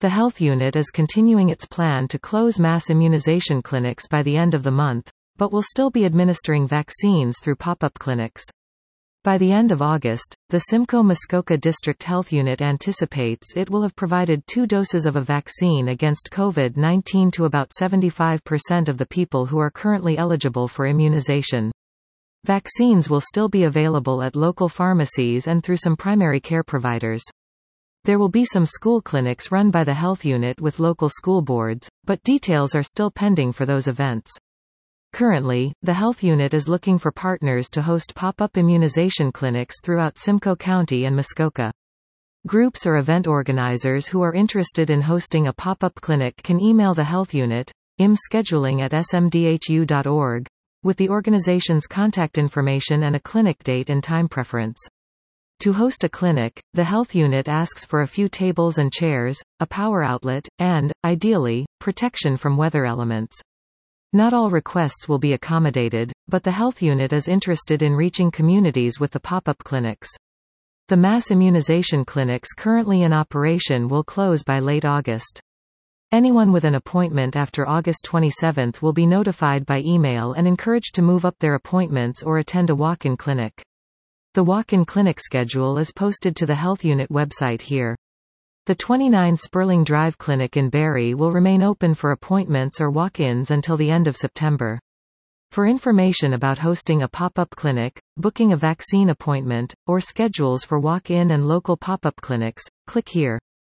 The health unit is continuing its plan to close mass immunization clinics by the end of the month, but will still be administering vaccines through pop-up clinics. By the end of August, the Simcoe Muskoka District Health Unit anticipates it will have provided 2 doses of a vaccine against COVID-19 to about 75% of the people who are currently eligible for immunization. Vaccines will still be available at local pharmacies and through some primary care providers. There will be some school clinics run by the health unit with local school boards, but details are still pending for those events. Currently, the health unit is looking for partners to host pop-up immunization clinics throughout Simcoe County and Muskoka. Groups or event organizers who are interested in hosting a pop-up clinic can email the health unit, imscheduling@smdhu.org, with the organization's contact information and a clinic date and time preference. To host a clinic, the health unit asks for a few tables and chairs, a power outlet, and, ideally, protection from weather elements. Not all requests will be accommodated, but the health unit is interested in reaching communities with the pop-up clinics. The mass immunization clinics currently in operation will close by late August. Anyone with an appointment after August 27 will be notified by email and encouraged to move up their appointments or attend a walk-in clinic. The walk-in clinic schedule is posted to the health unit website here. The 29 Sperling Drive Clinic in Barrie will remain open for appointments or walk-ins until the end of September. For information about hosting a pop-up clinic, booking a vaccine appointment, or schedules for walk-in and local pop-up clinics, click here.